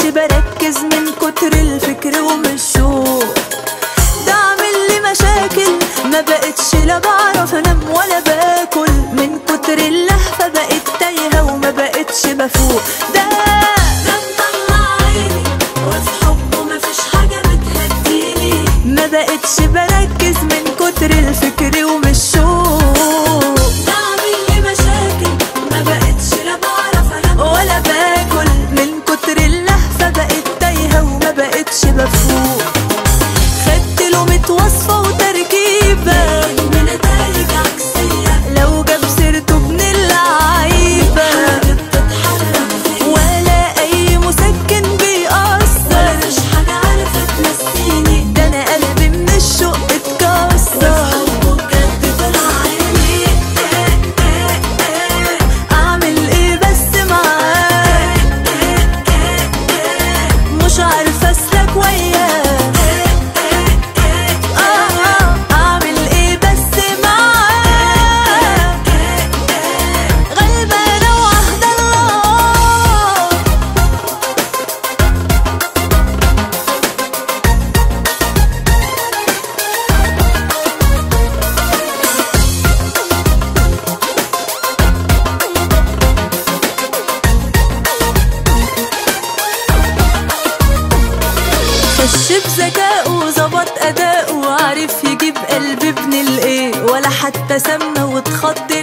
بركز من كتر الفكر ومالشوق، ده عامل لي مشاكل، ما بقتش لا بعرف انام ولا باكل، من كتر اللهفة بقيت تايهة وما بقتش بفوق. ده مطلع عيني وفي حبه مفيش حاجة بتهديني، ما بقتش بركز من كتر الفكر ومالشوق، ده عامل لي مشاكل، ما بقتش لا بعرف انام ولا باكل، من كتر اللهفة بقيت تايهة وما بقتش بفوق. خدت له 100 وصفة وتركيبة بنتايج عكسية، لو جاب سيرته من اللعيبة ولا أي مسكن بيأثر، مفيش حاجة عارفة تنسيني، ده أنا قلبي من الشوق اتكسر، وحبه بجد طلع عيني. أعمل إيه بس معاك، مش عارفة أسلك وياك، أعمل إيه بس معاك، غلبانة وعهد الله. خش بذكائه وظبط أداؤه، عارف يجيب قلب ابن الإيه، ولا حتى سمى واتخض